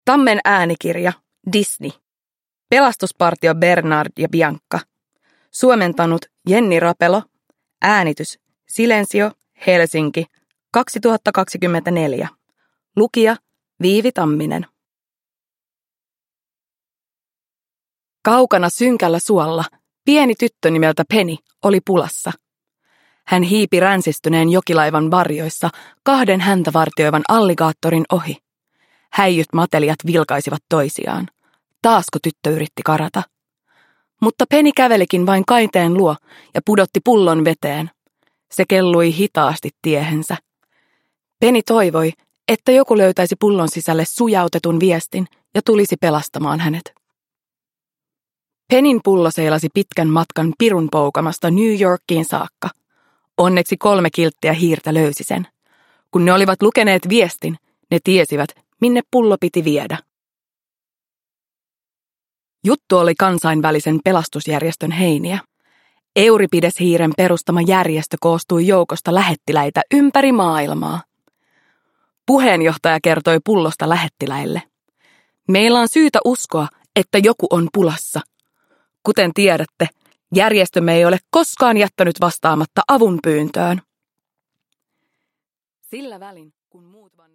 Tammen äänikirja, Disney. Pelastuspartio Bernard ja Bianca. Suomentanut Jenni Rapelo. Äänitys Silensio, Helsinki, 2024. Lukija Viivi Tamminen. Kaukana synkällä suolla pieni tyttö nimeltä Penny oli pulassa. Hän hiipi ränsistyneen jokilaivan varjoissa 2 häntä vartioivan alligaattorin ohi. Häijyt matelijat vilkaisivat toisiaan. Taasko tyttö yritti karata? Mutta Penny kävelikin vain kaiteen luo ja pudotti pullon veteen. Se kellui hitaasti tiehensä. Penny toivoi, että joku löytäisi pullon sisälle sujautetun viestin ja tulisi pelastamaan hänet. Pennyn pullo seilasi pitkän matkan pirun poukamasta New Yorkiin saakka. Onneksi 3 kilttiä hiirtä löysi sen. Kun ne olivat lukeneet viestin, ne tiesivät, minne pullo piti viedä. Juttu oli kansainvälisen pelastusjärjestön heiniä. Euripides-hiiren perustama järjestö koostui joukosta lähettiläitä ympäri maailmaa. Puheenjohtaja kertoi pullosta lähettiläille. Meillä on syytä uskoa, että joku on pulassa. Kuten tiedätte, järjestömme ei ole koskaan jättänyt vastaamatta avunpyyntöön. Sillä välin, kun muut